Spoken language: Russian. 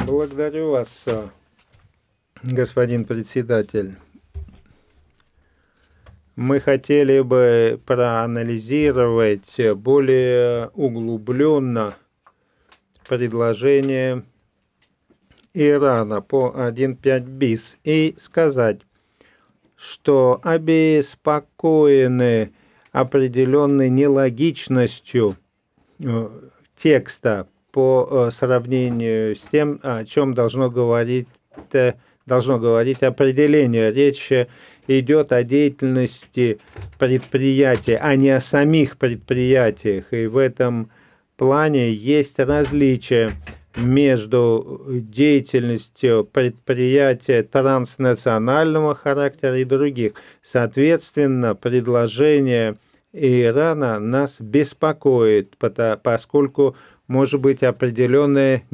Благодарю вас, господин председатель. Мы хотели бы проанализировать более углубленно предложение Ирана по 1.5 bis и сказать, что обеспокоены определенной нелогичностью текста по сравнению с тем, о чем должно говорить определение. Речь идет о деятельности предприятия, а не о самих предприятиях. И в этом плане есть различия между деятельностью предприятия транснационального характера и других. Соответственно, предложение Ирана нас беспокоит, поскольку может быть определенная